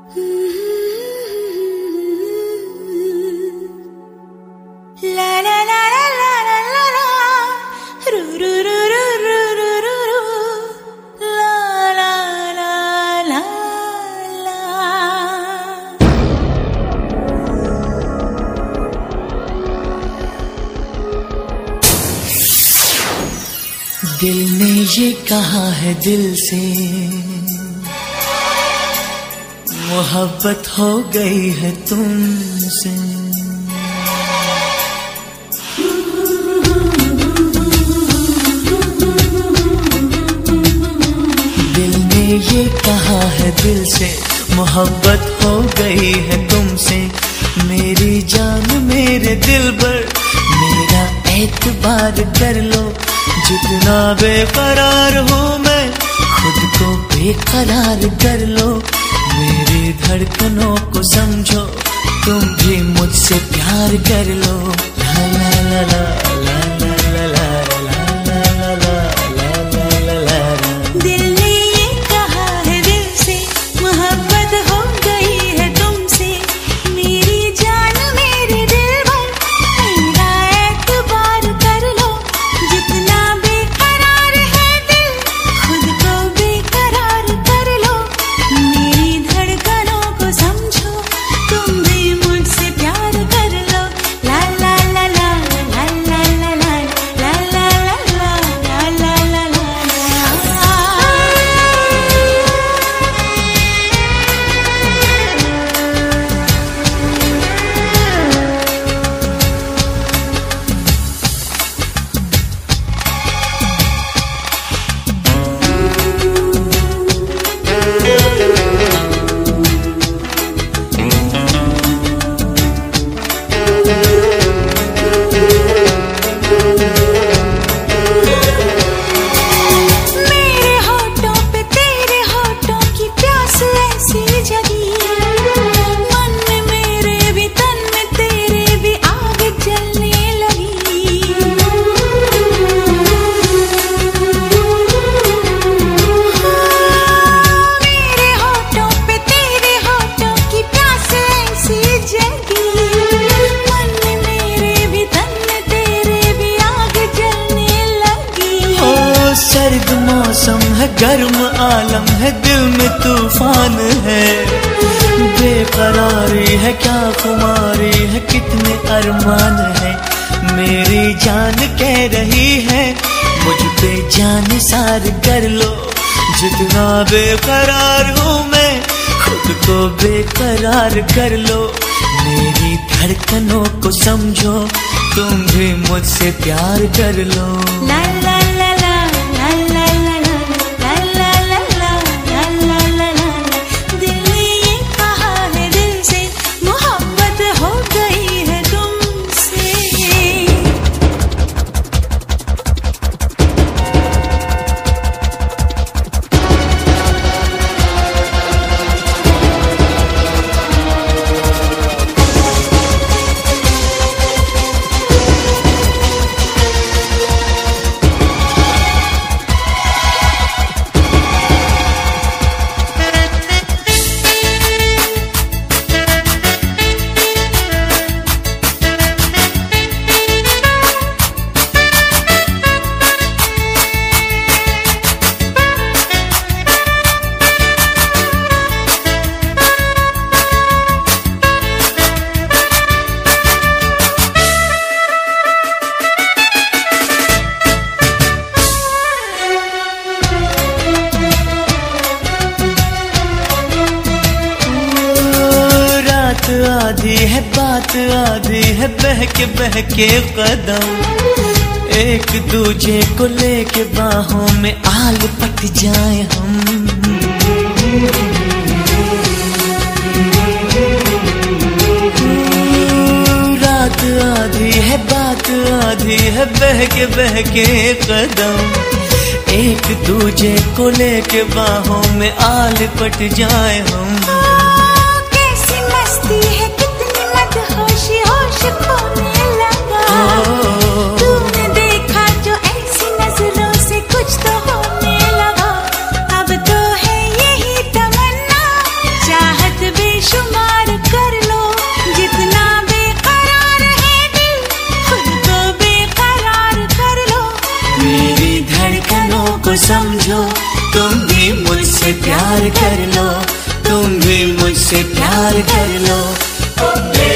दिल ने ये कहा है दिल से, मोहब्बत हो गई है तुमसे। दिल ने ये कहा है दिल से, मोहब्बत हो गई है तुमसे। मेरी जान मेरे दिल पर मेरा एतबार कर लो, जितना बेकरार हूँ मैं खुद को बेकरार कर लो। मेरी धड़कनों को समझो, तुम भी मुझसे प्यार कर लो। ला ला ला ला ला ला ला ला ला ला ला। दिल ने ये कहा है दिल से, मोहब्बत हो गई है तुमसे। मेरी जान मेरे दिल पर मेरा एतबार कर लो, जितना बेकरार है दिल खुद को बेकरार कर लो। मेरी धड़कनों को समझो, तुम भी मुझसे प्यार कर लो। ला ला ला ला ला ला ला ला ला ला ला ला ला ला। मेरे होठों पे तेरे होठों की प्यास ऐसी जगी, मन में मेरे भी तन में तेरे भी आग जलने लगी। मेरे होठों पे तेरे होठों की प्यास ऐसी जगी, मन में मेरे भी तन में तेरे भी आग जलने लगी। ओ सर्द मौसम है, गर्म आलम है, दिल में तूफान है। बेकरारी है, क्या खुमारी है, कितने अरमान है। मेरी जान कह रही है मुझ पे जान सार कर लो, जितना बेकरार हूँ मैं खुद को बेकरार कर लो। मेरी धड़कनों को समझो, तुम भी मुझसे प्यार कर लो। ला ला ला ला ला ला ला ला ला ला ला ला ला ला। दिल ने ये कहा है दिल से, मोहब्बत हो गई है तुमसे। आधी है बात आधी है, बहके कदम एक दूजे को लेके बाहों में आल पट जाए हम। रात आधी है बात आधी है, बहके कदम एक दूजे को लेके बाहों में आल पट जाए हम। कैसी मस्ती है, कितनी मदहोशी होश खोने लगा। तूने देखा जो ऐसी नजरों से कुछ तो होने लगा। अब तो है यही तमन्ना, चाहत समझो, तुम भी मुझसे प्यार कर लो, तुम भी मुझसे प्यार कर लो।